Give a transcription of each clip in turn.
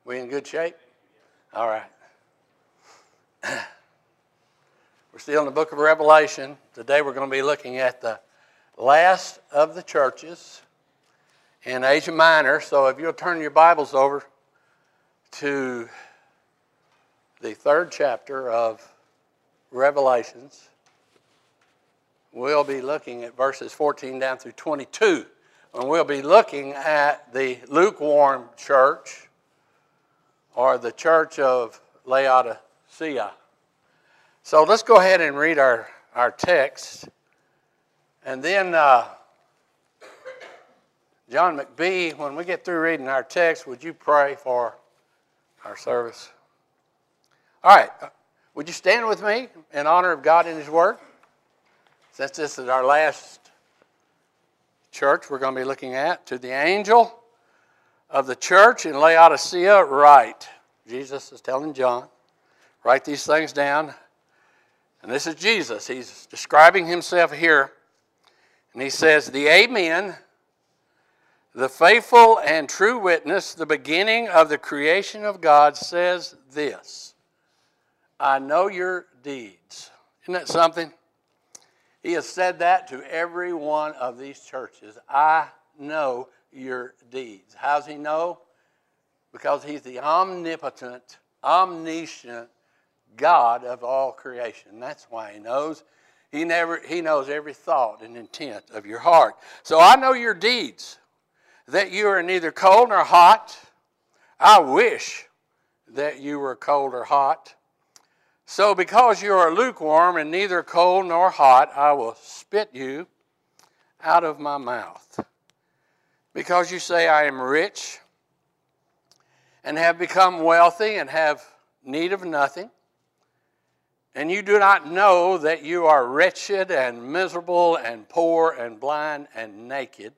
We in good shape? All right. We're still in the book of Revelation. Today we're going to be looking at the last of the churches in Asia Minor. So if you'll turn your Bibles over to the 3rd chapter of Revelations, we'll be looking at verses 14 down through 22. And we'll be looking at the lukewarm church, or the church of Laodicea. So let's go ahead and read our text. And then John McBee, when we get through reading our text, would you pray for our service? All right. Would you stand with me in honor of God and His Word? Since this is our last church we're going to be looking at. To the angel of the church in Laodicea, write. Jesus is telling John, write these things down. And this is Jesus. He's describing himself here. And he says, the Amen, the faithful and true witness, the beginning of the creation of God, says this: I know your deeds. Isn't that something? He has said that to every one of these churches. I know your deeds. How does he know? Because he's the omnipotent, omniscient God of all creation. That's why he knows. He knows every thought and intent of your heart. So I know your deeds, that you are neither cold nor hot. I wish that you were cold or hot. So because you are lukewarm and neither cold nor hot, I will spit you out of my mouth. Because you say, I am rich and have become wealthy and have need of nothing, and you do not know that you are wretched and miserable and poor and blind and naked,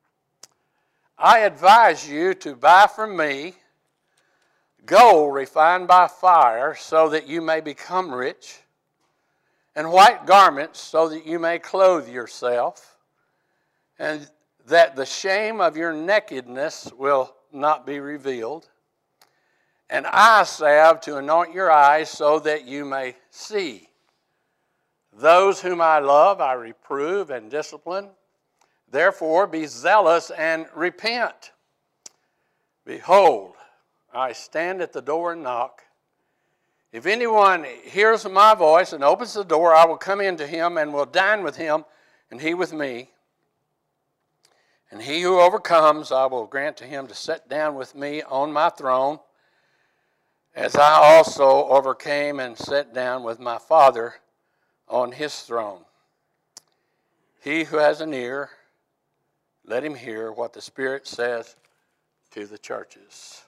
I advise you to buy from me gold refined by fire, so that you may become rich, and white garments, so that you may clothe yourself, and that the shame of your nakedness will not be revealed, and eye salve to anoint your eyes, so that you may see. Those whom I love I reprove and discipline. Therefore be zealous and repent. Behold, I stand at the door and knock. If anyone hears my voice and opens the door, I will come in to him and will dine with him, and he with me. And he who overcomes, I will grant to him to sit down with me on my throne, as I also overcame and sat down with my Father on his throne. He who has an ear, let him hear what the Spirit says to the churches.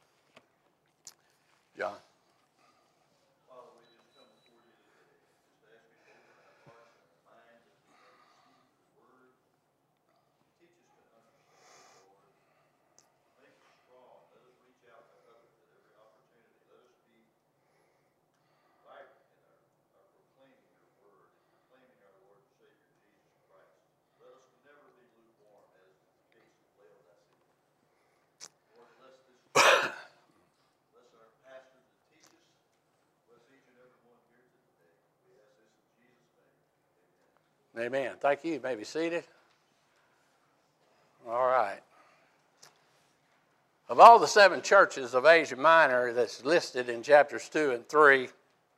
John. Father, we just come before you today. Just ask you to open our hearts and our minds as we receive your word. Teach us to understand, Lord. Make us strong. Let us reach out to others at every opportunity. Let us be vibrant in our proclaiming your word and proclaiming our Lord and Savior Jesus Christ. Let us never be lukewarm, as in the case of Laodicea. Lord, bless this church. Bless our pastors that teach us. Bless each and every one here today. We ask this in Jesus' name. Amen. Thank you. You may be seated. All right. Of all the 7 churches of Asia Minor that's listed in chapters 2 and 3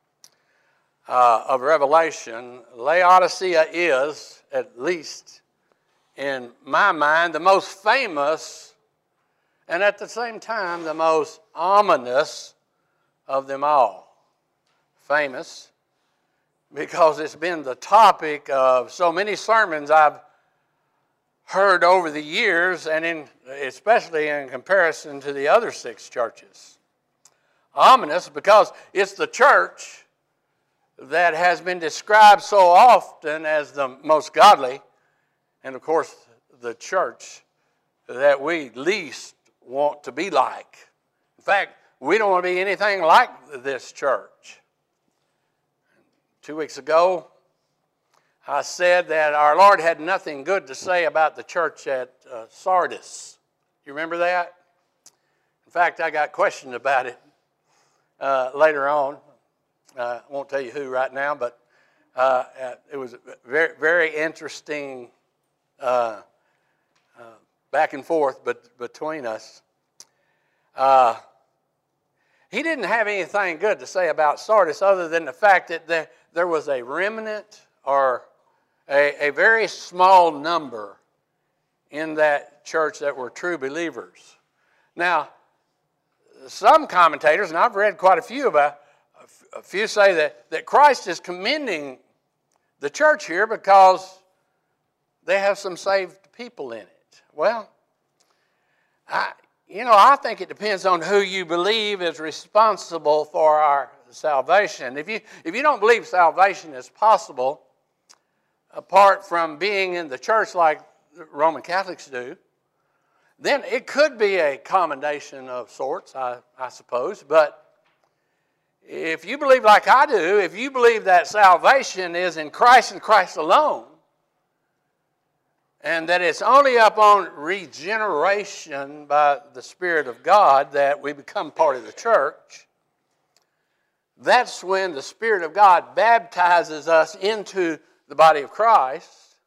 of Revelation, Laodicea is, at least in my mind, the most famous and at the same time the most ominous of them all. Famous because it's been the topic of so many sermons I've heard over the years, and especially in comparison to the other 6 churches. Ominous because it's the church that has been described so often as the most godly, and of course the church that we least want to be like. In fact, we don't want to be anything like this church. 2 weeks ago, I said that our Lord had nothing good to say about the church at Sardis. You remember that? fact, I got questioned about it later on. I won't tell you who right now, but it was very, very interesting back and forth between us. He didn't have anything good to say about Sardis other than the fact that there was a remnant or a very small number in that church that were true believers. Now, some commentators, and I've read quite a few say that Christ is commending the church here because they have some saved people in it. Well, I think it depends on who you believe is responsible for our salvation. If you don't believe salvation is possible apart from being in the church like the Roman Catholics do, then it could be a commendation of sorts, I suppose. But if you believe like I do, if you believe that salvation is in Christ and Christ alone, and that it's only upon regeneration by the Spirit of God that we become part of the church, that's when the Spirit of God baptizes us into the body of Christ,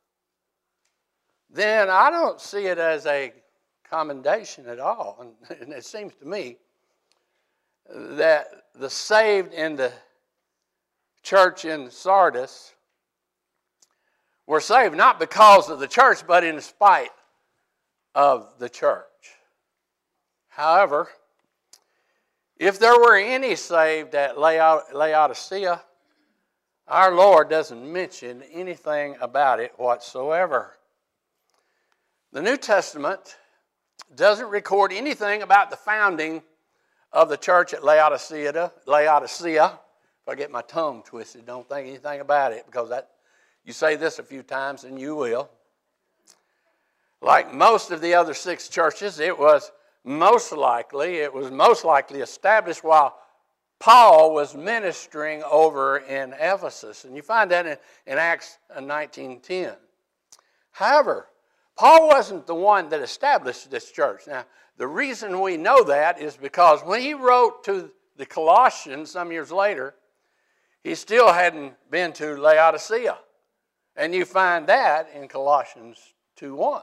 then I don't see it as a commendation at all. And it seems to me that the saved in the church in Sardis were saved not because of the church, but in spite of the church. However, if there were any saved at Laodicea, our Lord doesn't mention anything about it whatsoever. The New Testament doesn't record anything about the founding of the church at Laodicea. If I get my tongue twisted, don't think anything about it, because you say this a few times and you will. Like most of the other 6 churches, it was most likely established while Paul was ministering over in Ephesus. And you find that in Acts 19:10. However, Paul wasn't the one that established this church. Now, the reason we know that is because when he wrote to the Colossians some years later, he still hadn't been to Laodicea. And you find that in Colossians 2:1.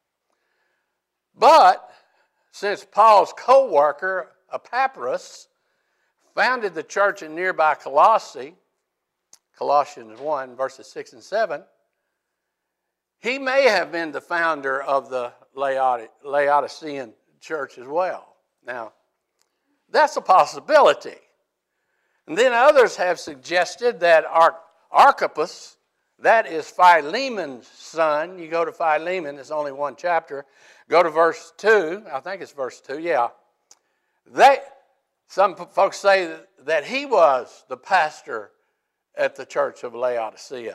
But since Paul's co-worker, Epaphras, founded the church in nearby Colossae, Colossians 1, verses 6 and 7, he may have been the founder of the Laodicean church as well. Now, that's a possibility. And then others have suggested that Archippus, that is Philemon's son. You go to Philemon, it's only one chapter. Go to verse 2. I think it's verse 2, yeah. Some folks say that he was the pastor at the church of Laodicea.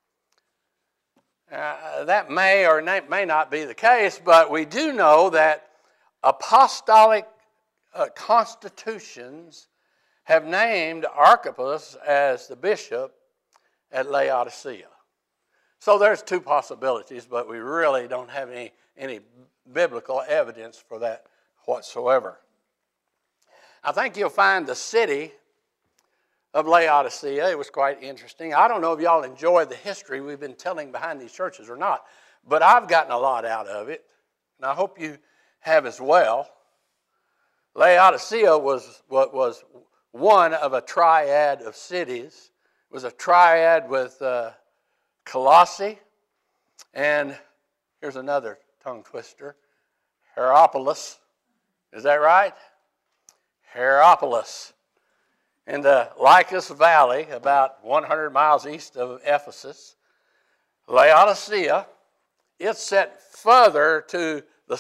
That may or may not be the case, but we do know that apostolic constitutions have named Archippus as the bishop at Laodicea. So there's 2 possibilities, but we really don't have any biblical evidence for that whatsoever. I think you'll find the city of Laodicea, it was quite interesting. I don't know if y'all enjoy the history we've been telling behind these churches or not, but I've gotten a lot out of it, and I hope you have as well. Laodicea was one of a triad of cities. It was a triad with Colossae, and here's another tongue twister, Hierapolis. Is that right? Hierapolis. In the Lycus Valley, about 100 miles east of Ephesus. Laodicea, it's set further to the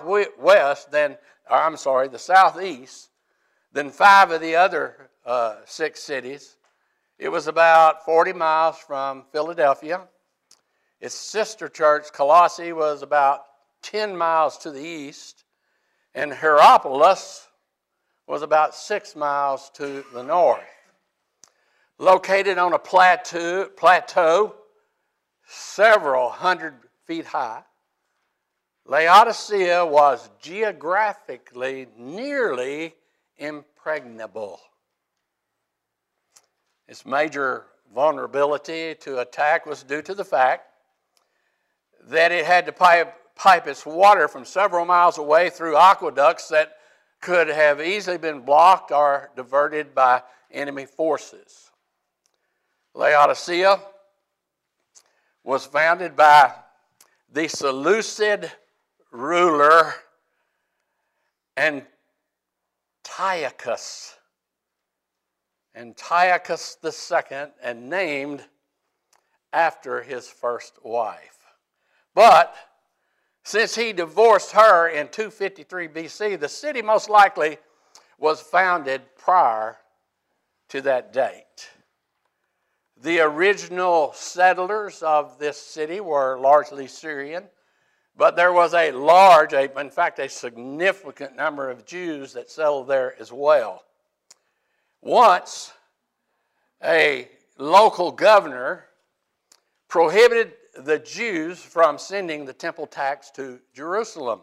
the southeast than 5 of the other 6 cities. It was about 40 miles from Philadelphia. Its sister church, Colossae, was about 10 miles to the east, and Hierapolis was about 6 miles to the north. Located on a plateau several hundred feet high, Laodicea was geographically nearly impregnable. Its major vulnerability to attack was due to the fact that it had to pipe its water from several miles away through aqueducts that could have easily been blocked or diverted by enemy forces. Laodicea was founded by the Seleucid ruler Antiochus II, and named after his first wife. But since he divorced her in 253 BC, the city most likely was founded prior to that date. The original settlers of this city were largely Syrian, but there was in fact, a significant number of Jews that settled there as well. Once, a local governor prohibited the Jews from sending the temple tax to Jerusalem.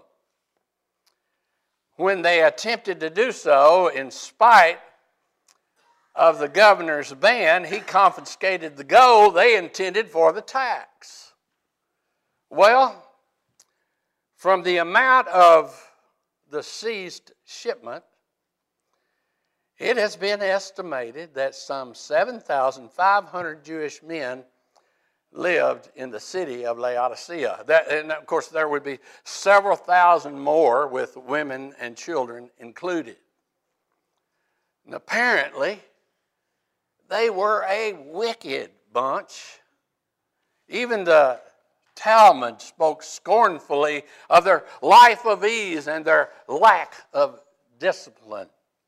When they attempted to do so, in spite of the governor's ban, he confiscated the gold they intended for the tax. Well, from the amount of the seized shipment, it has been estimated that some 7,500 Jewish men lived in the city of Laodicea. And of course, there would be several thousand more with women and children included. And apparently, they were a wicked bunch. Even the Talmud spoke scornfully of their life of ease and their lack of discipline.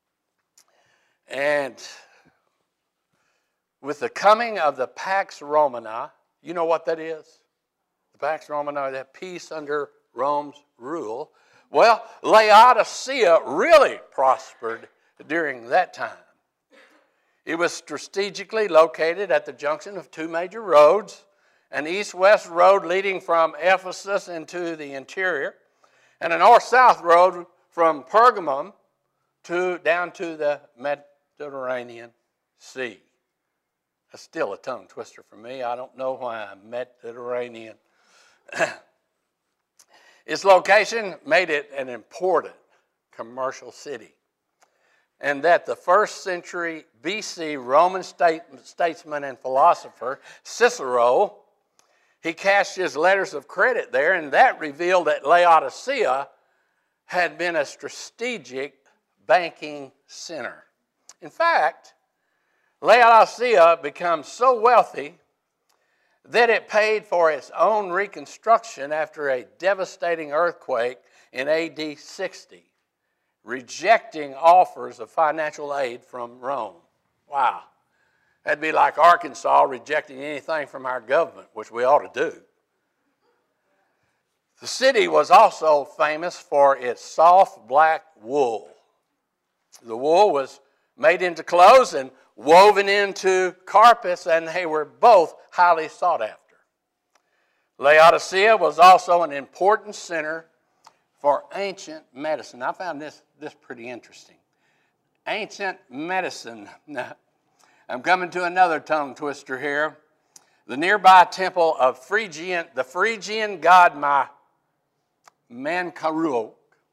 And with the coming of the Pax Romana, you know what that is? The Pax Romana, that peace under Rome's rule. Well, Laodicea really prospered during that time. It was strategically located at the junction of two major roads, an east-west road leading from Ephesus into the interior, and a north-south road from Pergamum down to the Mediterranean Sea. That's still a tongue twister for me. I don't know why I'm Mediterranean. Its location made it an important commercial city, and that the first century BC Roman statesman and philosopher Cicero, he cashed his letters of credit there, and that revealed that Laodicea had been a strategic banking center. In fact, Laodicea becomes so wealthy that it paid for its own reconstruction after a devastating earthquake in AD 60, rejecting offers of financial aid from Rome. Wow. That'd be like Arkansas rejecting anything from our government, which we ought to do. The city was also famous for its soft black wool. The wool was made into clothes and woven into carpets, and they were both highly sought after. Laodicea was also an important center for ancient medicine. I found this pretty interesting. Ancient medicine. Now, I'm coming to another tongue twister here. The nearby temple of the Phrygian god Mankaruk.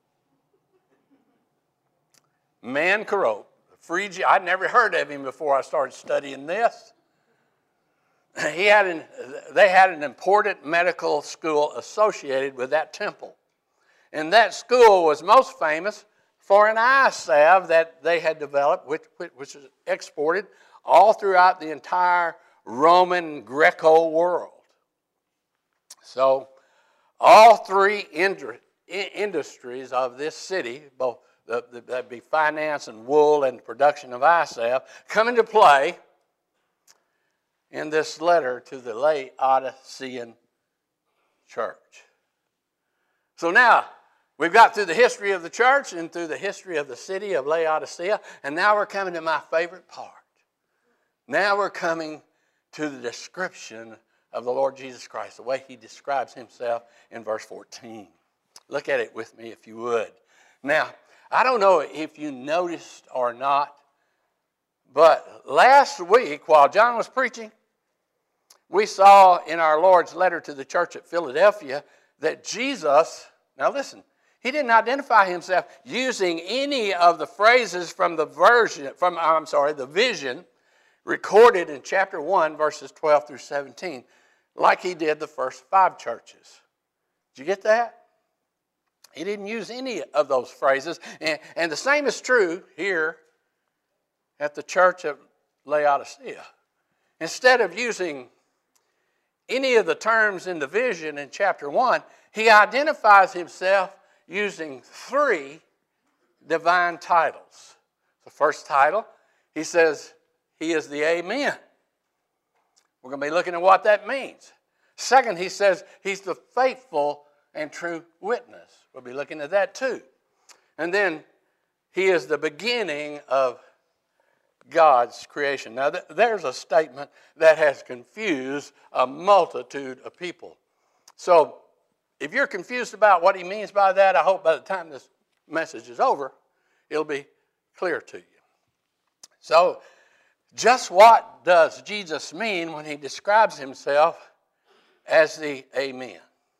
Phrygia, I'd never heard of him before I started studying this. They had an important medical school associated with that temple. And that school was most famous for an eye salve that they had developed, which was exported all throughout the entire Roman Greco world. So all three industries of this city, both that'd be finance and wool and production of eye salve, come into play in this letter to the Laodicean church. So now, we've got through the history of the church and through the history of the city of Laodicea, and now we're coming to my favorite part. Now we're coming to the description of the Lord Jesus Christ, the way he describes himself in verse 14. Look at it with me if you would. Now, I don't know if you noticed or not, but last week while John was preaching, we saw in our Lord's letter to the church at Philadelphia that Jesus, now listen, he didn't identify himself using any of the phrases from the vision recorded in chapter 1, verses 12 through 17, like he did the first 5 churches. Did you get that? He didn't use any of those phrases. And the same is true here at the church of Laodicea. Instead of using any of the terms in the vision in chapter 1, he identifies himself using 3 divine titles. The first title, he says, he is the Amen. We're going to be looking at what that means. Second, he says he's the faithful and true witness. We'll be looking at that too. And then he is the beginning of God's creation. Now, there's a statement that has confused a multitude of people. So, if you're confused about what he means by that, I hope by the time this message is over, it'll be clear to you. So, just what does Jesus mean when he describes himself as the Amen?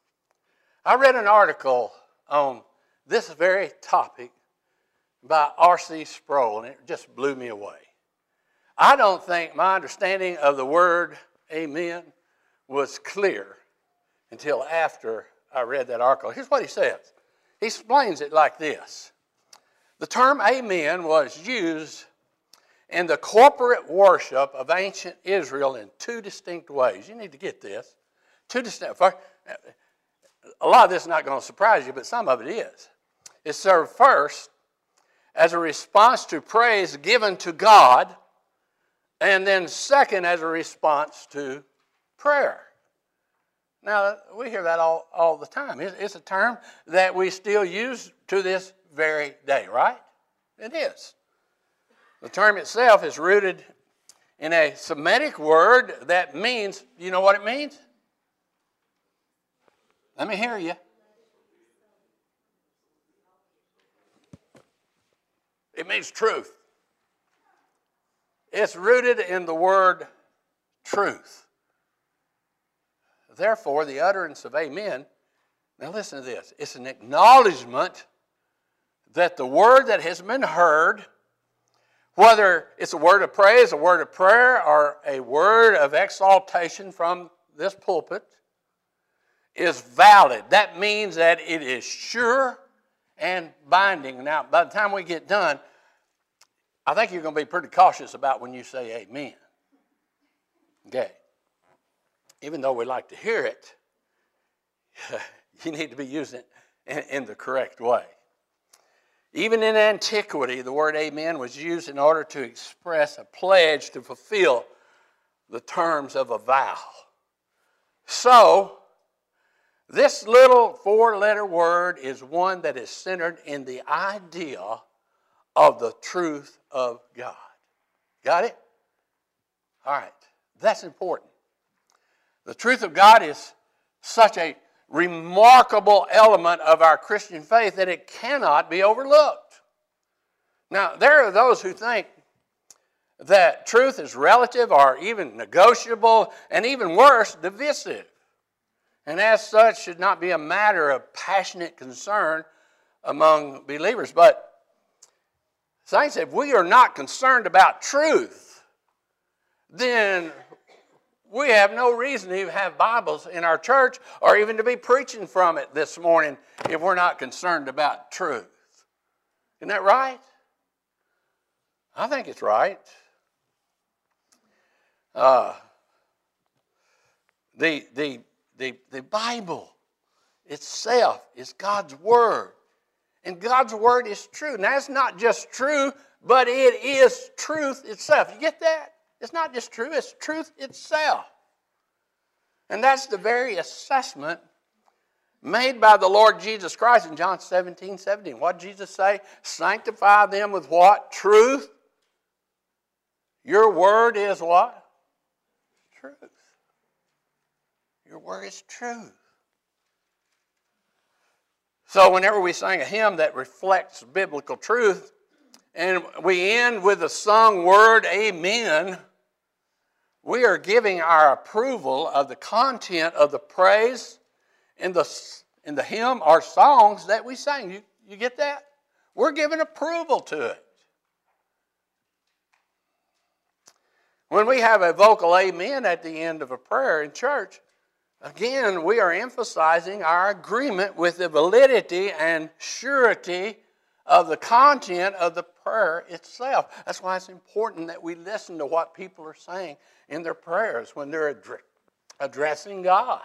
I read an article on this very topic by R.C. Sproul, and it just blew me away. I don't think my understanding of the word amen was clear until after I read that article. Here's what he says. He explains it like this. The term amen was used in the corporate worship of ancient Israel in 2 distinct ways. You need to get this. 2 distinct. A lot of this is not going to surprise you, but some of it is. It served first as a response to praise given to God, and then second as a response to prayer. Now, we hear that all the time. It's a term that we still use to this very day, right? It is. The term itself is rooted in a Semitic word that means, you know what it means? Let me hear you. It means truth. It's rooted in the word truth. Therefore, the utterance of amen, now listen to this, it's an acknowledgement that the word that has been heard, whether it's a word of praise, a word of prayer, or a word of exaltation from this pulpit, is valid. That means that it is sure and binding. Now, by the time we get done, I think you're going to be pretty cautious about when you say amen. Okay. Even though we like to hear it, you need to be using it in the correct way. Even in antiquity, the word amen was used in order to express a pledge to fulfill the terms of a vow. So, this little 4-letter word is one that is centered in the idea of the truth of God. Got it? All right. That's important. The truth of God is such a remarkable element of our Christian faith that it cannot be overlooked. Now, there are those who think that truth is relative or even negotiable, and even worse, divisive. And as such, should not be a matter of passionate concern among believers. But saints, if we are not concerned about truth, then we have no reason to even have Bibles in our church or even to be preaching from it this morning if we're not concerned about truth. Isn't that right? I think it's right. The Bible itself is God's Word. And God's Word is true. Now, it's not just true, but it is truth itself. You get that? It's not just true, it's truth itself. And that's the very assessment made by the Lord Jesus Christ in John 17:17. What did Jesus say? Sanctify them with what? Truth. Your word is what? Truth. Your word is truth. So whenever we sing a hymn that reflects biblical truth, and we end with the sung word, amen, we are giving our approval of the content of the praise in the hymn or songs that we sing. You get that? We're giving approval to it. When we have a vocal amen at the end of a prayer in church, again, we are emphasizing our agreement with the validity and surety of the content of the prayer itself. That's why it's important that we listen to what people are saying in their prayers when they're addressing God.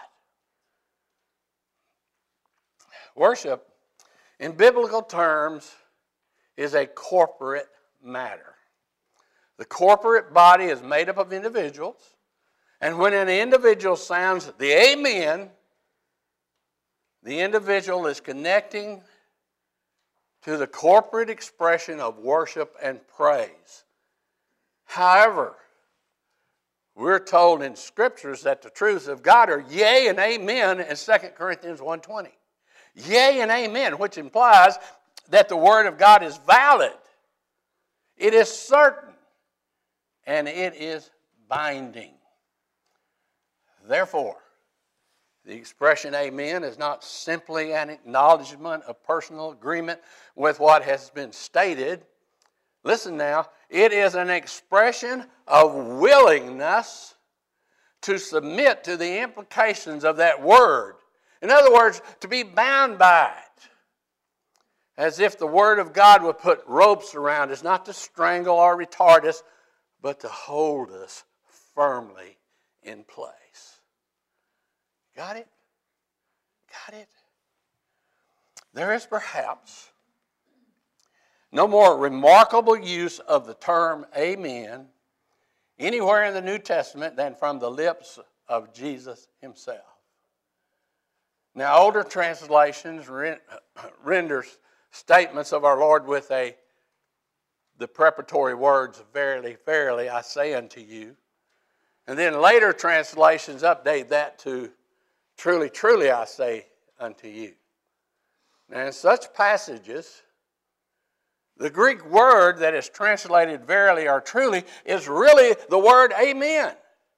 Worship, in biblical terms, is a corporate matter. The corporate body is made up of individuals, and when an individual sounds the amen, the individual is connecting to the corporate expression of worship and praise. However, we're told in Scriptures that the truths of God are yea and amen in 2 Corinthians 1:20. Yea and amen, which implies that the Word of God is valid. It is certain. And it is binding. Therefore, the expression amen is not simply an acknowledgement of personal agreement with what has been stated. Listen now, it is an expression of willingness to submit to the implications of that word. In other words, to be bound by it. As if the Word of God would put ropes around us, not to strangle or retard us, but to hold us firmly in place. Got it? Got it? There is perhaps no more remarkable use of the term amen anywhere in the New Testament than from the lips of Jesus himself. Now, older translations render statements of our Lord with the preparatory words, verily, verily, I say unto you. And then later translations update that to, truly, truly, I say unto you. Now, in such passages, the Greek word that is translated verily or truly is really the word amen.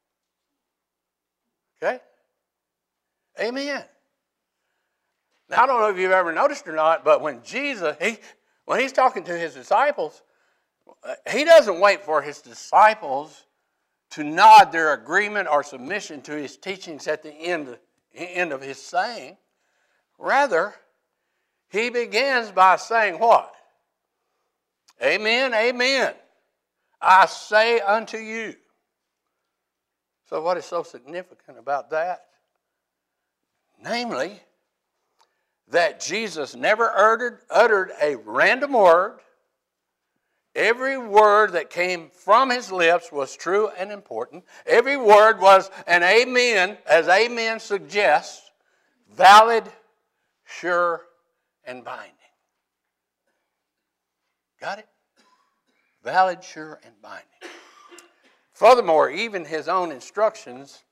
Okay? Amen. Now, I don't know if you've ever noticed or not, but when Jesus, when he's talking to his disciples, he doesn't wait for his disciples to nod their agreement or submission to his teachings at the end of his saying. Rather, he begins by saying what? Amen, amen. I say unto you. So what is so significant about that? Namely, that Jesus never uttered a random word. Every word that came from his lips was true and important. Every word was an amen, as amen suggests, valid, sure, and binding. Got it? Valid, sure, and binding. Furthermore, even in his own instructions,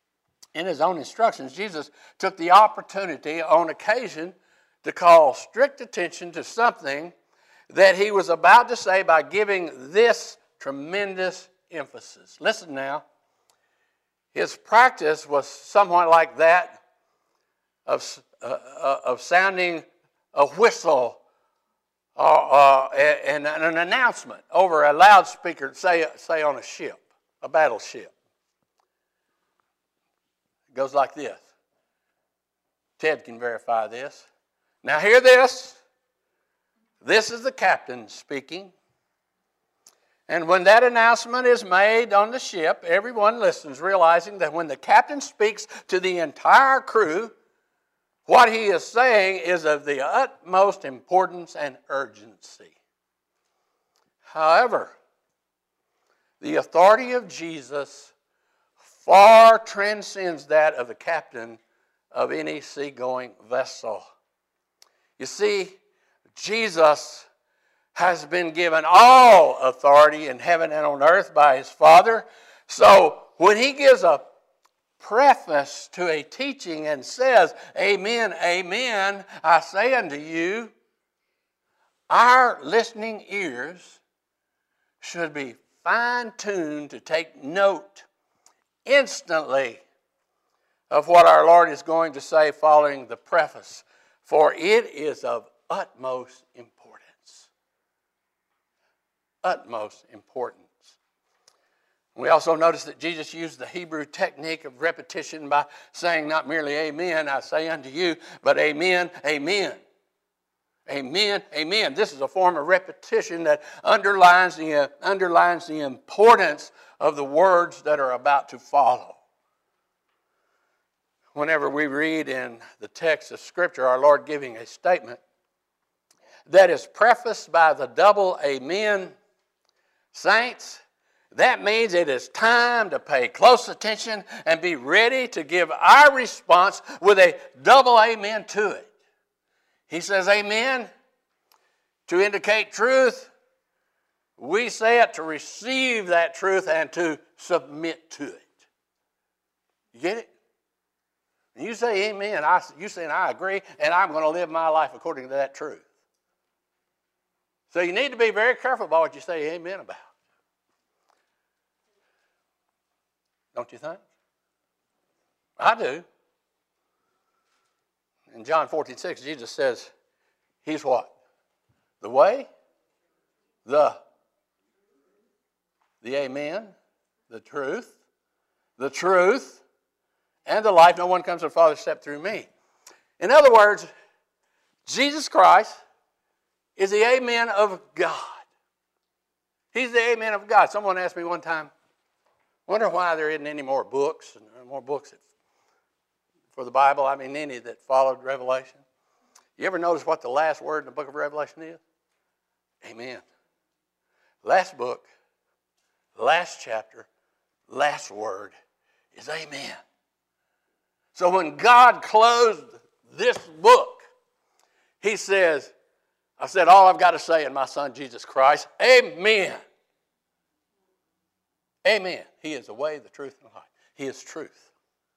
Jesus took the opportunity on occasion to call strict attention to something that he was about to say by giving this tremendous emphasis. Listen now. His practice was somewhat like that of sounding a whistle and an announcement over a loudspeaker, say on a ship, a battleship. It goes like this. Ted can verify this. Now hear this. This is the captain speaking. And when that announcement is made on the ship, everyone listens, realizing that when the captain speaks to the entire crew, what he is saying is of the utmost importance and urgency. However, the authority of Jesus far transcends that of the captain of any seagoing vessel. You see, Jesus has been given all authority in heaven and on earth by his Father. So when he gives a preface to a teaching and says, amen, amen, I say unto you, our listening ears should be fine-tuned to take note instantly of what our Lord is going to say following the preface, for it is of utmost importance. Utmost importance. We also notice that Jesus used the Hebrew technique of repetition by saying not merely amen, I say unto you, but amen, amen. Amen, amen. This is a form of repetition that underlines the importance of the words that are about to follow. Whenever we read in the text of Scripture our Lord giving a statement that is prefaced by the double amen, saints, that means it is time to pay close attention and be ready to give our response with a double amen to it. He says amen to indicate truth. We say it to receive that truth and to submit to it. You get it? And you say amen, you say I agree, and I'm going to live my life according to that truth. So you need to be very careful about what you say amen about. Don't you think? I do. In John 14:6, Jesus says, He's what? The way, the amen, the truth, and the life. No one comes to the Father except through me. In other words, Jesus Christ is the amen of God. He's the amen of God. Someone asked me one time, wonder why there isn't any more books for the Bible. I mean, any that followed Revelation. You ever notice what the last word in the book of Revelation is? Amen. Last book, last chapter, last word is amen. So when God closed this book, He says, I said all I've got to say in my Son Jesus Christ, amen. Amen. He is the way, the truth, and the life. He is truth.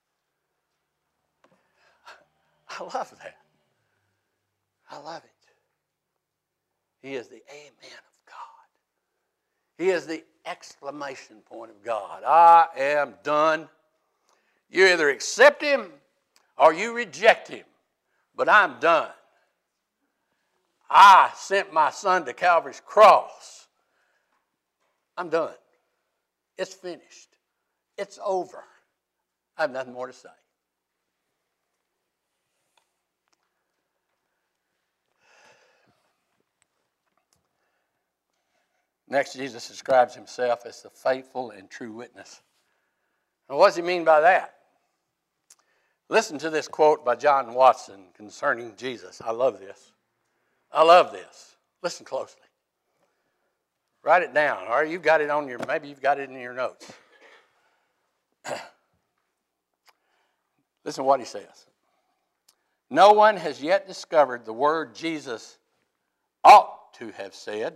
I love that. I love it. He is the amen of God. He is the exclamation point of God. I am done. You either accept Him or you reject Him. But I'm done. I sent my Son to Calvary's cross. I'm done. It's finished. It's over. I have nothing more to say. Next, Jesus describes Himself as the faithful and true witness. And what does He mean by that? Listen to this quote by John Watson concerning Jesus. I love this. I love this. Listen closely. Write it down, or you've got it on maybe you've got it in your notes. Listen to what he says. No one has yet discovered the word Jesus ought to have said.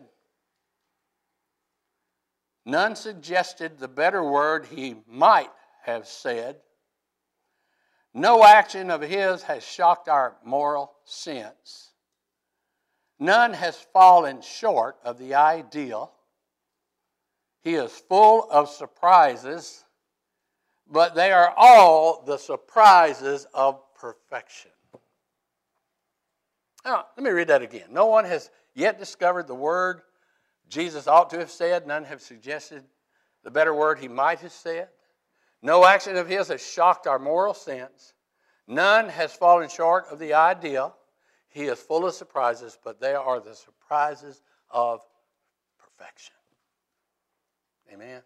None suggested the better word He might have said. No action of His has shocked our moral sense. None has fallen short of the ideal. He is full of surprises, but they are all the surprises of perfection. Now, let me read that again. No one has yet discovered the word Jesus ought to have said. None have suggested the better word He might have said. No action of His has shocked our moral sense. None has fallen short of the ideal. He is full of surprises, but they are the surprises of perfection. Amen.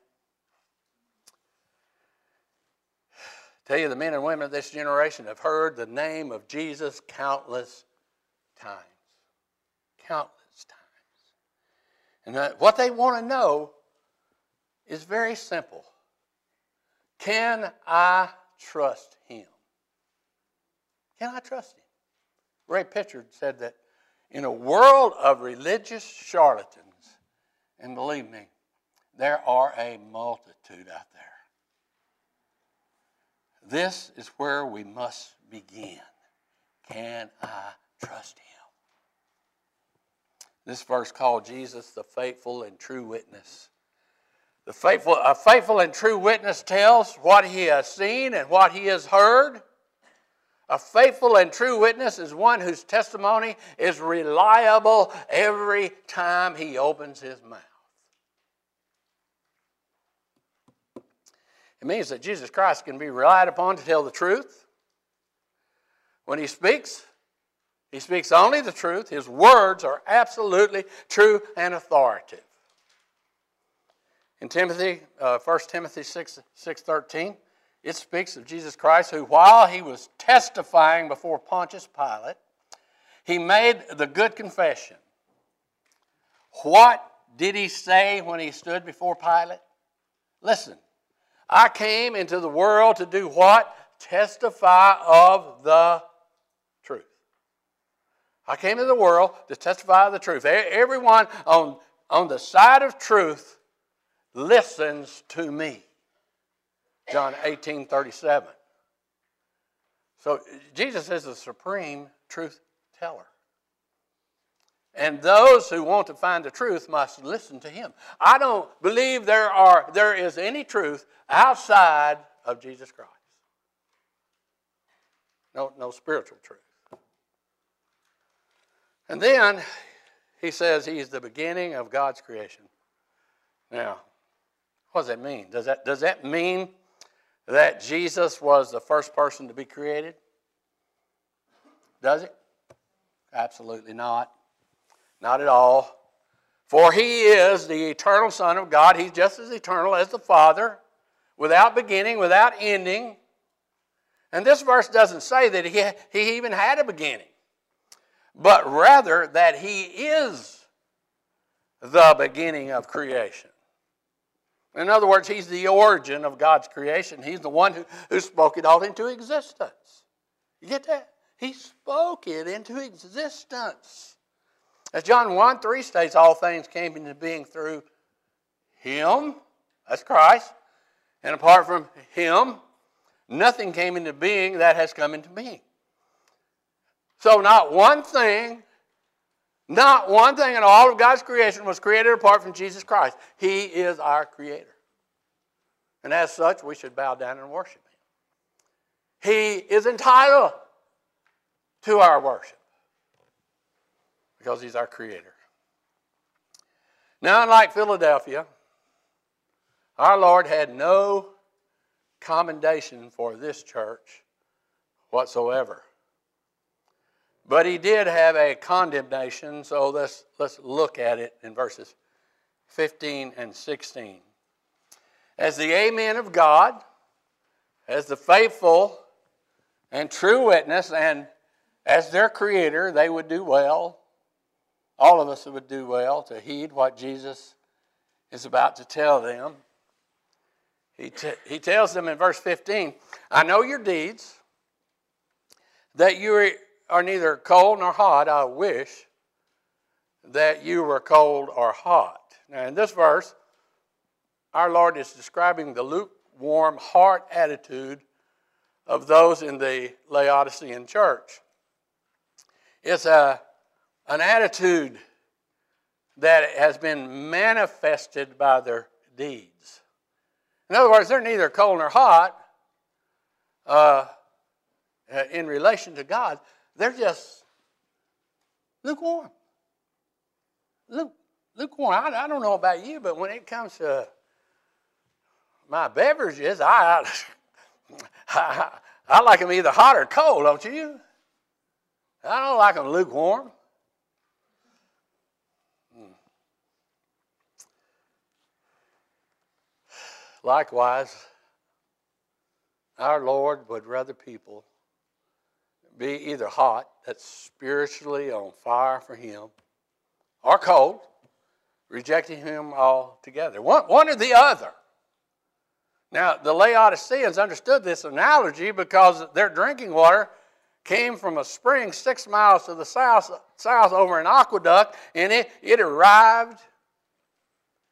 Tell you, the men and women of this generation have heard the name of Jesus countless times. Countless times. And what they want to know is very simple. Can I trust Him? Can I trust Him? Ray Pitchard said that in a world of religious charlatans, and believe me, there are a multitude out there. this is where we must begin. Can I trust him? This verse called Jesus the faithful and true witness. A faithful and true witness tells what he has seen and what he has heard. A faithful and true witness is one whose testimony is reliable every time he opens his mouth. It means that Jesus Christ can be relied upon to tell the truth. When he speaks only the truth. His words are absolutely true and authoritative. In 1 Timothy 6:13, it speaks of Jesus Christ, who while he was testifying before Pontius Pilate, he made the good confession. What did he say when he stood before Pilate? Listen, I came into the world to do what? Testify of the truth. I came into the world to testify of the truth. Everyone on the side of truth listens to me. John 18:37. So Jesus is the supreme truth teller. And those who want to find the truth must listen to him. I don't believe there is any truth outside of Jesus Christ. No spiritual truth. And then he says he's the beginning of God's creation. Now, what does that mean? Does that mean that Jesus was the first person to be created? Does it? Absolutely not. Not at all. For he is the eternal Son of God. He's just as eternal as the Father, without beginning, without ending. And this verse doesn't say that he even had a beginning, but rather that he is the beginning of creation. In other words, he's the origin of God's creation. He's the one who spoke it all into existence. You get that? He spoke it into existence. As John 1:3 states, all things came into being through him. That's Christ. And apart from him, nothing came into being that has come into being. So not one thing in all of God's creation was created apart from Jesus Christ. He is our creator. And as such, we should bow down and worship him. He is entitled to our worship because he's our creator. Now, unlike Philadelphia, our Lord had no commendation for this church whatsoever. But he did have a condemnation, so let's look at it in verses 15 and 16. As the Amen of God, as the faithful and true witness, and as their creator, they would do well, all of us would do well to heed what Jesus is about to tell them. He tells them in verse 15, I know your deeds, that you are neither cold nor hot. I wish that you were cold or hot. Now, in this verse, our Lord is describing the lukewarm heart attitude of those in the Laodicean church. It's an attitude that has been manifested by their deeds. In other words, they're neither cold nor hot in relation to God. They're just lukewarm. Lukewarm. I don't know about you, but when it comes to my beverages, I like them either hot or cold, don't you? I don't like them lukewarm. Likewise, our Lord would rather people be either hot, that's spiritually on fire for him, or cold, rejecting him altogether. One or the other. Now, the Laodiceans understood this analogy because their drinking water came from a spring 6 miles to the south over an aqueduct, and it arrived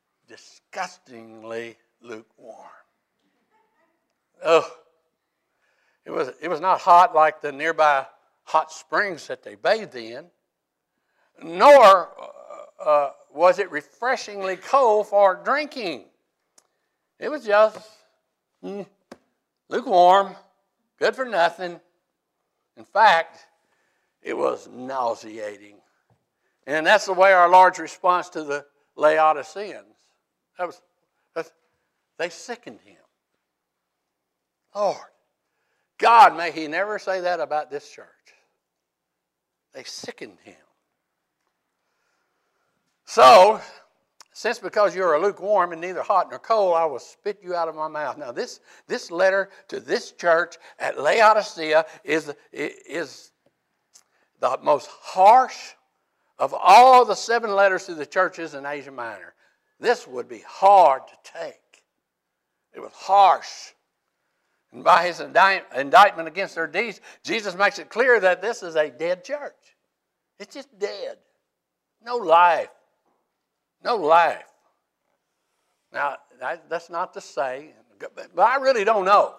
disgustingly lukewarm. Oh, It was not hot like the nearby hot springs that they bathed in, nor was it refreshingly cold for drinking. It was just lukewarm, good for nothing. In fact, it was nauseating. And that's the way our Lord's response to the Laodiceans. They sickened him. Lord, God, may he never say that about this church. They sickened him. So, since because you're a lukewarm and neither hot nor cold, I will spit you out of my mouth. Now, this letter to this church at Laodicea is the most harsh of all the 7 letters to the churches in Asia Minor. This would be hard to take. It was harsh. And by his indictment against their deeds, Jesus makes it clear that this is a dead church. It's just dead. No life. No life. Now, that's not to say, but I really don't know.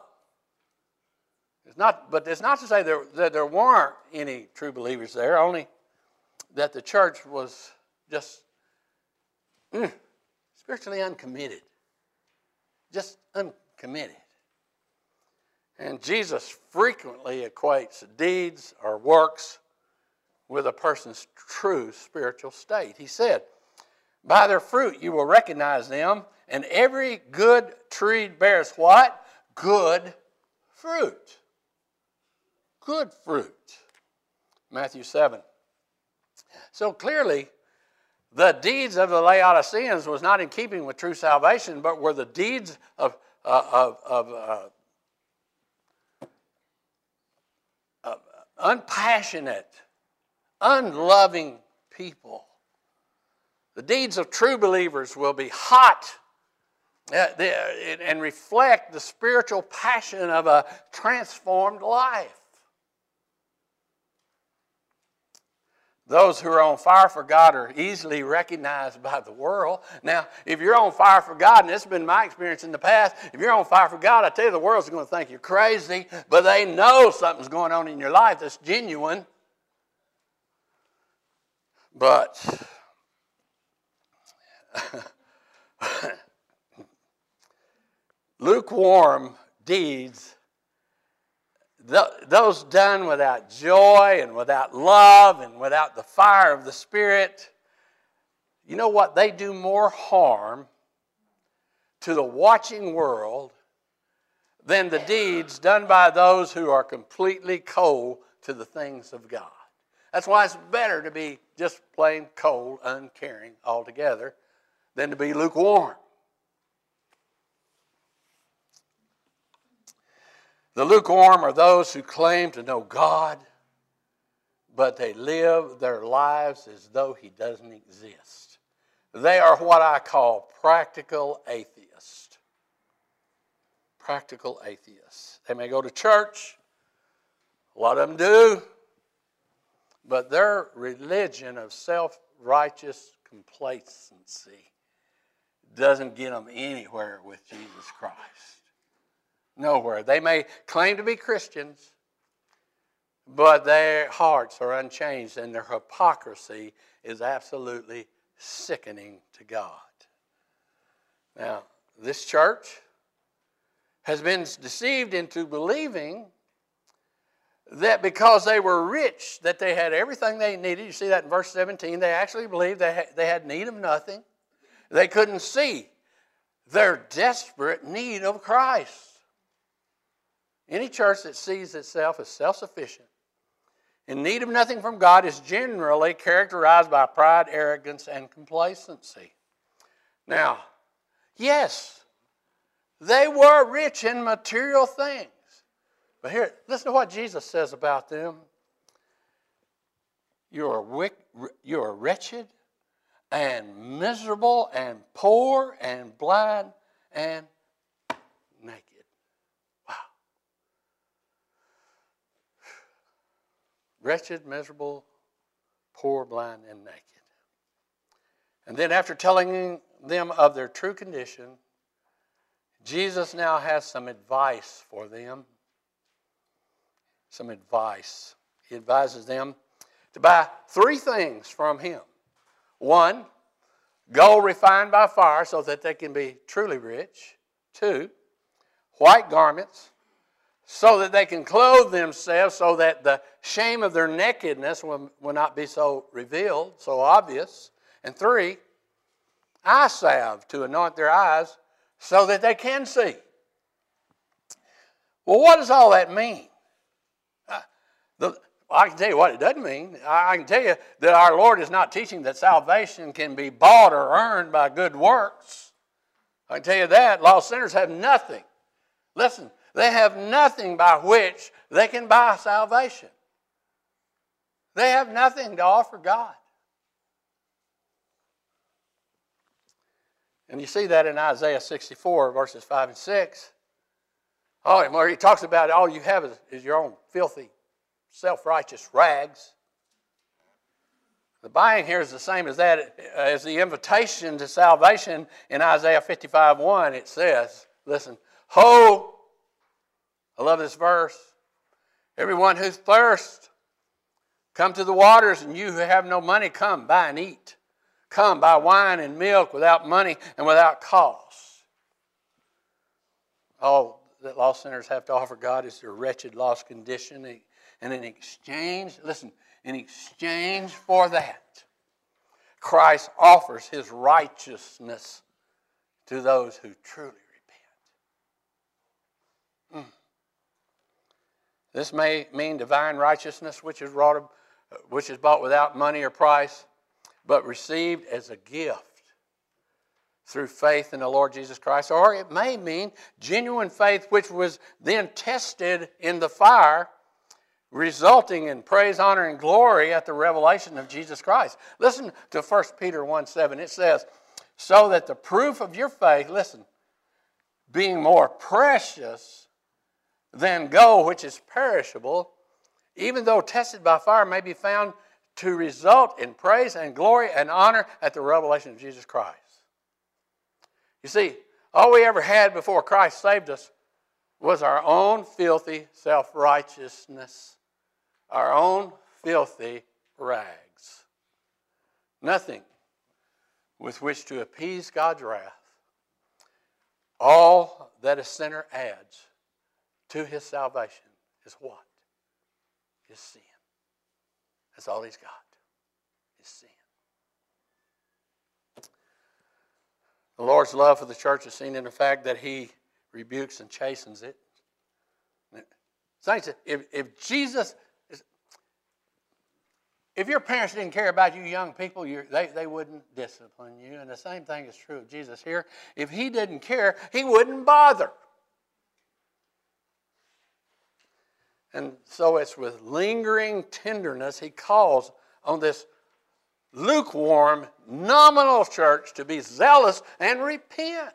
But it's not to say that there weren't any true believers there, only that the church was just spiritually uncommitted. Just uncommitted. And Jesus frequently equates deeds or works with a person's true spiritual state. He said, by their fruit you will recognize them, and every good tree bears what? Good fruit. Good fruit. Matthew 7. So clearly, the deeds of the Laodiceans was not in keeping with true salvation, but were the deeds of unpassionate, unloving people. The deeds of true believers will be hot and reflect the spiritual passion of a transformed life. Those who are on fire for God are easily recognized by the world. Now, if you're on fire for God, and this has been my experience in the past, if you're on fire for God, I tell you, the world's going to think you're crazy, but they know something's going on in your life that's genuine. But lukewarm deeds, those done without joy and without love and without the fire of the Spirit, you know what? They do more harm to the watching world than the deeds done by those who are completely cold to the things of God. That's why it's better to be just plain cold, uncaring altogether, than to be lukewarm. The lukewarm are those who claim to know God, but they live their lives as though he doesn't exist. They are what I call practical atheists. Practical atheists. They may go to church, a lot of them do, but their religion of self-righteous complacency doesn't get them anywhere with Jesus Christ. Nowhere. They may claim to be Christians, but their hearts are unchanged and their hypocrisy is absolutely sickening to God. Now, this church has been deceived into believing that because they were rich, that they had everything they needed. You see that in verse 17. They actually believed they had need of nothing. They couldn't see their desperate need of Christ. Any church that sees itself as self-sufficient, in need of nothing from God, is generally characterized by pride, arrogance, and complacency. Now, yes, they were rich in material things. But here, listen to what Jesus says about them. You are wretched and miserable and poor and blind and naked. Wow. Wretched, miserable, poor, blind, and naked. And then after telling them of their true condition, Jesus now has some advice for them. some advice. He advises them to buy 3 things from him. 1, gold refined by fire so that they can be truly rich. 2, white garments so that they can clothe themselves so that the shame of their nakedness will not be so revealed, so obvious. And 3, eye salve to anoint their eyes so that they can see. Well, what does all that mean? I can tell you what it doesn't mean. I can tell you that our Lord is not teaching that salvation can be bought or earned by good works. I can tell you that. Lost sinners have nothing. Listen, they have nothing by which they can buy salvation. They have nothing to offer God. And you see that in Isaiah 64, verses 5 and 6. Oh, where he talks about all you have is your own filthy, self-righteous rags. The buying here is the same as that, as the invitation to salvation in Isaiah 55:1. It says, listen, ho, I love this verse, everyone who thirsts, come to the waters, and you who have no money, come, buy and eat. Come, buy wine and milk without money and without cost. All that lost sinners have to offer God is their wretched, lost condition. And in exchange, listen, in exchange for that, Christ offers his righteousness to those who truly repent. This may mean divine righteousness, which is bought without money or price, but received as a gift through faith in the Lord Jesus Christ. Or it may mean genuine faith, which was then tested in the fire, resulting in praise, honor, and glory at the revelation of Jesus Christ. Listen to 1 Peter 1:7. It says, so that the proof of your faith, listen, being more precious than gold, which is perishable, even though tested by fire, may be found to result in praise and glory and honor at the revelation of Jesus Christ. You see, all we ever had before Christ saved us was our own filthy self-righteousness, our own filthy rags. Nothing with which to appease God's wrath. All that a sinner adds to his salvation is what? Is sin. That's all he's got, is sin. The Lord's love for the church is seen in the fact that he rebukes and chastens it. Saints, if your parents didn't care about you young people, they wouldn't discipline you. And the same thing is true of Jesus here. If he didn't care, he wouldn't bother. And so it's with lingering tenderness he calls on this lukewarm, nominal church to be zealous and repent.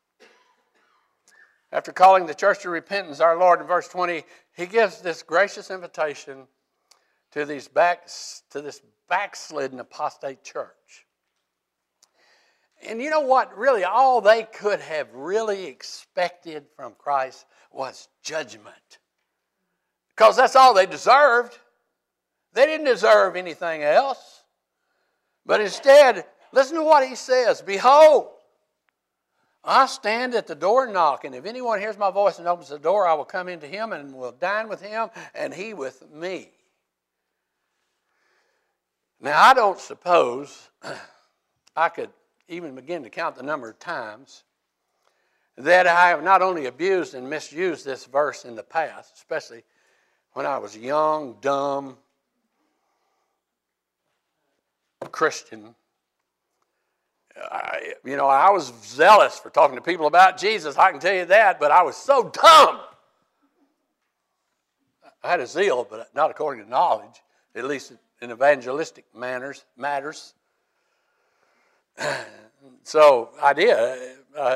After calling the church to repentance, our Lord in verse 20, he gives this gracious invitation to this backslidden apostate church. And you know what? Really, all they could have really expected from Christ was judgment. Because that's all they deserved. They didn't deserve anything else. But instead, listen to what he says. Behold, I stand at the door and knock, and if anyone hears my voice and opens the door, I will come into him and will dine with him and he with me. Now, I don't suppose I could even begin to count the number of times that I have not only abused and misused this verse in the past, especially when I was young, dumb, Christian. I was zealous for talking to people about Jesus, I can tell you that, but I was so dumb. I had a zeal, but not according to knowledge, at least in evangelistic matters. So I did.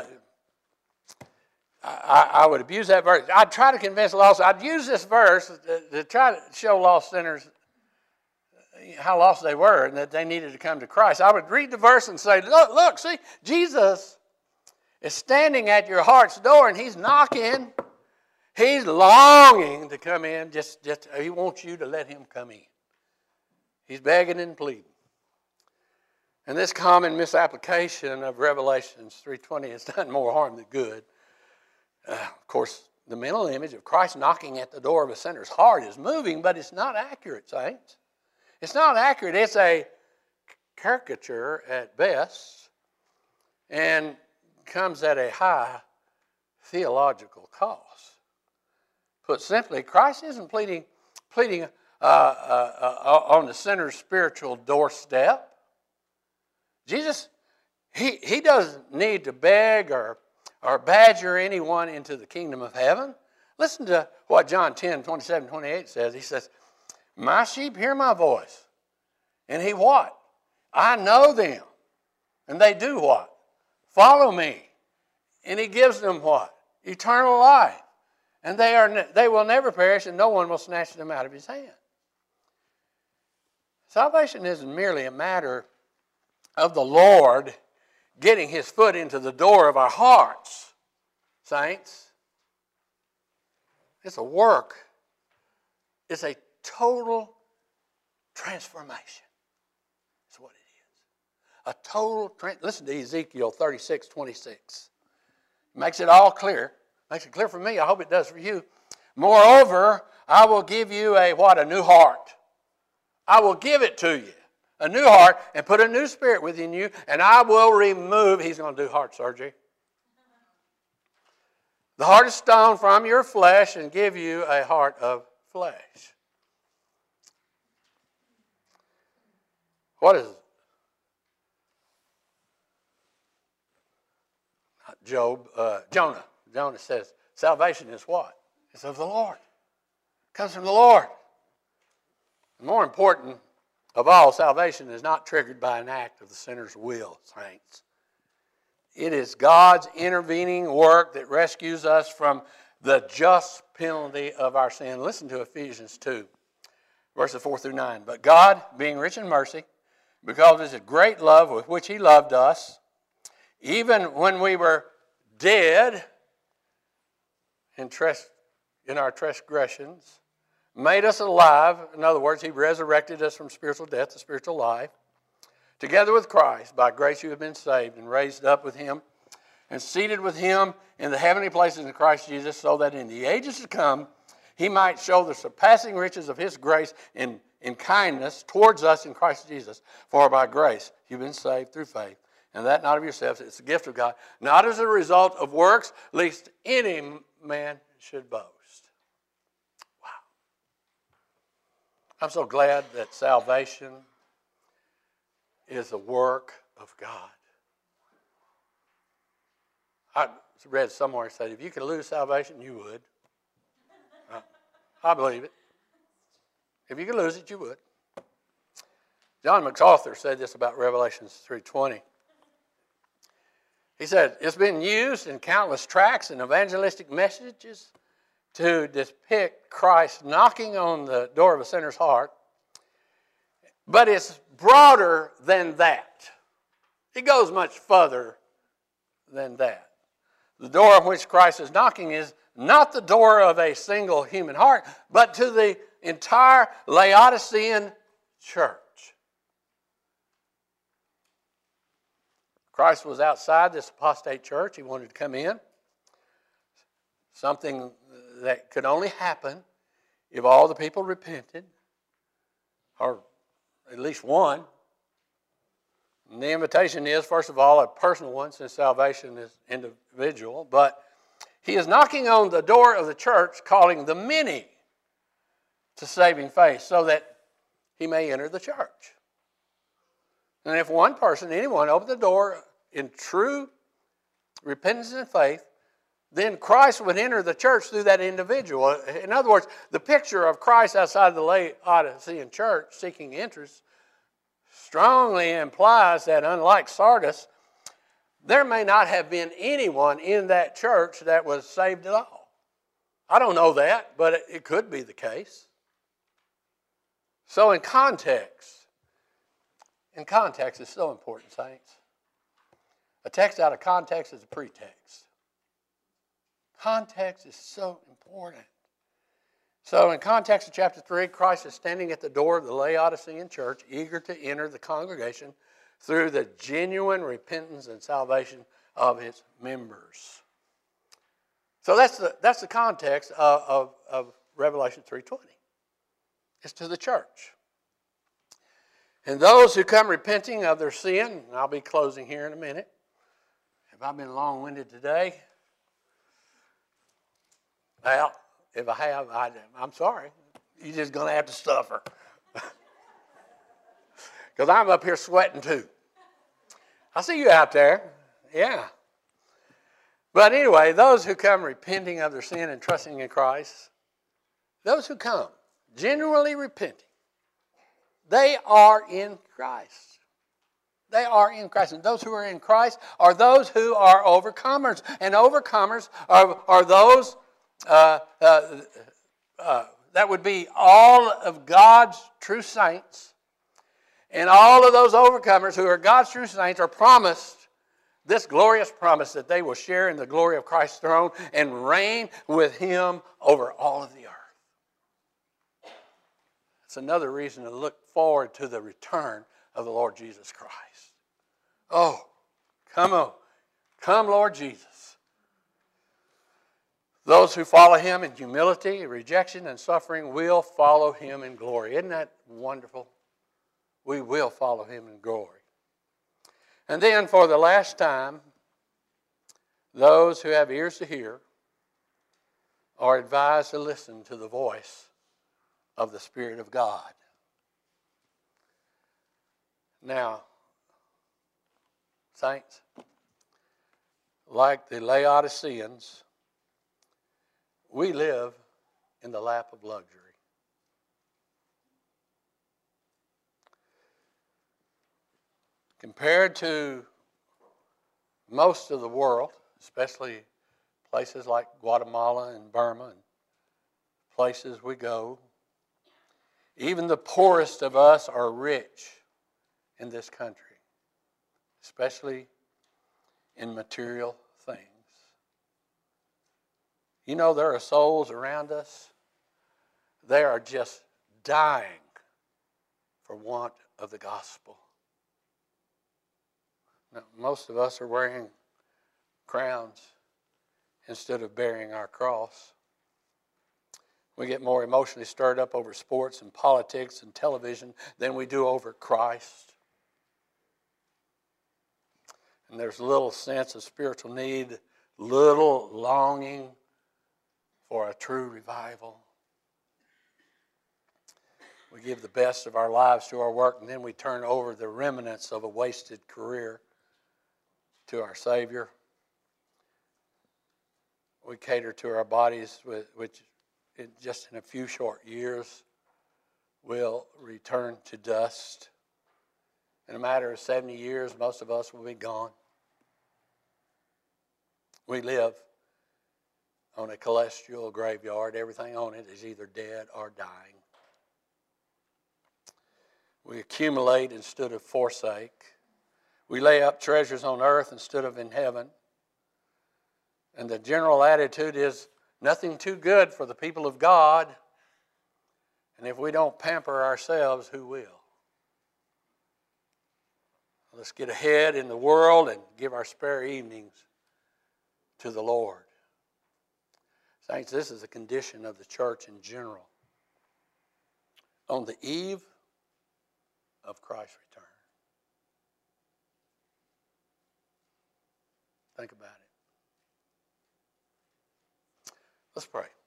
I would abuse that verse. I'd try to convince lost. I'd use this verse to try to show lost sinners how lost they were and that they needed to come to Christ. I would read the verse and say, look, see, Jesus is standing at your heart's door and he's knocking. He's longing to come in. He wants you to let him come in. He's begging and pleading. And this common misapplication of Revelations 3:20 has done more harm than good. Of course, the mental image of Christ knocking at the door of a sinner's heart is moving, but it's not accurate, saints. It's not accurate. It's a caricature at best and comes at a high theological cost. Put simply, Christ isn't pleading on the sinner's spiritual doorstep. Jesus, he doesn't need to beg or badger anyone into the kingdom of heaven. Listen to what John 10:27-28 says. He says, my sheep hear my voice. And he what? I know them. And they do what? Follow me. And he gives them what? Eternal life. And they will never perish, and no one will snatch them out of his hand. Salvation isn't merely a matter of the Lord getting his foot into the door of our hearts, saints. It's a work. It's a total transformation. That's what it is. A total, listen to Ezekiel 36:26. It makes it all clear. Makes it clear for me. I hope it does for you. Moreover, I will give you a new heart. I will give it to you. A new heart, and put a new spirit within you, and I will remove, he's going to do heart surgery, the heart of stone from your flesh and give you a heart of flesh. What is it? Not Job, Jonah. Jonah says, salvation is what? It's of the Lord. It comes from the Lord. And more important of all, salvation is not triggered by an act of the sinner's will, saints. It is God's intervening work that rescues us from the just penalty of our sin. Listen to Ephesians 2, verses 4-9. But God, being rich in mercy, because of his great love with which he loved us, even when we were dead in our transgressions, made us alive. In other words, he resurrected us from spiritual death to spiritual life. Together with Christ, by grace you have been saved and raised up with him and seated with him in the heavenly places in Christ Jesus, so that in the ages to come he might show the surpassing riches of his grace in kindness towards us in Christ Jesus. For by grace you've been saved through faith, and that not of yourselves, it's a gift of God, not as a result of works, lest any man should boast. Wow. I'm so glad that salvation is a work of God. I read somewhere said, if you could lose salvation, you would. I believe it. If you could lose it, you would. John MacArthur said this about Revelations 3:20. He said, it's been used in countless tracts and evangelistic messages to depict Christ knocking on the door of a sinner's heart. But it's broader than that. It goes much further than that. The door on which Christ is knocking is not the door of a single human heart, but to the entire Laodicean church. Christ was outside this apostate church. He wanted to come in. Something that could only happen if all the people repented, or at least one. And the invitation is, first of all, a personal one, since salvation is individual. But he is knocking on the door of the church, calling the many to saving faith, so that he may enter the church. And if one person, anyone, opened the door in true repentance and faith, then Christ would enter the church through that individual. In other words, the picture of Christ outside the Laodicean church seeking entrance strongly implies that, unlike Sardis, there may not have been anyone in that church that was saved at all. I don't know that, but it could be the case. So in context is so important, saints. A text out of context is a pretext. Context is so important. So in context of chapter 3, Christ is standing at the door of the Laodicean church, eager to enter the congregation through the genuine repentance and salvation of its members. So that's the context of Revelation 3:20. It's to the church. And those who come repenting of their sin, and I'll be closing here in a minute. Have I been long-winded today? Well, if I have, I'm sorry. You're just going to have to suffer. Because I'm up here sweating too. I see you out there. Yeah. But anyway, those who come repenting of their sin and trusting in Christ, those who come genuinely repenting, they are in Christ. They are in Christ. And those who are in Christ are those who are overcomers. And overcomers are those, that would be all of God's true saints. And all of those overcomers who are God's true saints are promised this glorious promise that they will share in the glory of Christ's throne and reign with Him over all of the earth. It's another reason to look forward to the return of the Lord Jesus Christ. Oh, come on. Come, Lord Jesus. Those who follow Him in humility, rejection, and suffering will follow Him in glory. Isn't that wonderful? We will follow Him in glory. And then for the last time, those who have ears to hear are advised to listen to the voice of the Spirit of God. Now, saints, like the Laodiceans, we live in the lap of luxury. Compared to most of the world, especially places like Guatemala and Burma and places we go, even the poorest of us are rich in this country, especially in material things. You know, there are souls around us, they are just dying for want of the gospel. Now, most of us are wearing crowns instead of bearing our cross. We get more emotionally stirred up over sports and politics and television than we do over Christ. And there's little sense of spiritual need, little longing for a true revival. We give the best of our lives to our work, and then we turn over the remnants of a wasted career to our Savior. We cater to our bodies, which just in a few short years will return to dust. In a matter of 70 years, most of us will be gone. We live on a celestial graveyard. Everything on it is either dead or dying. We accumulate instead of forsake. We lay up treasures on earth instead of in heaven. And the general attitude is nothing too good for the people of God. And if we don't pamper ourselves, who will? Let's get ahead in the world and give our spare evenings to the Lord. Saints, this is the condition of the church in general on the eve of Christ's return. Think about it. Let's pray.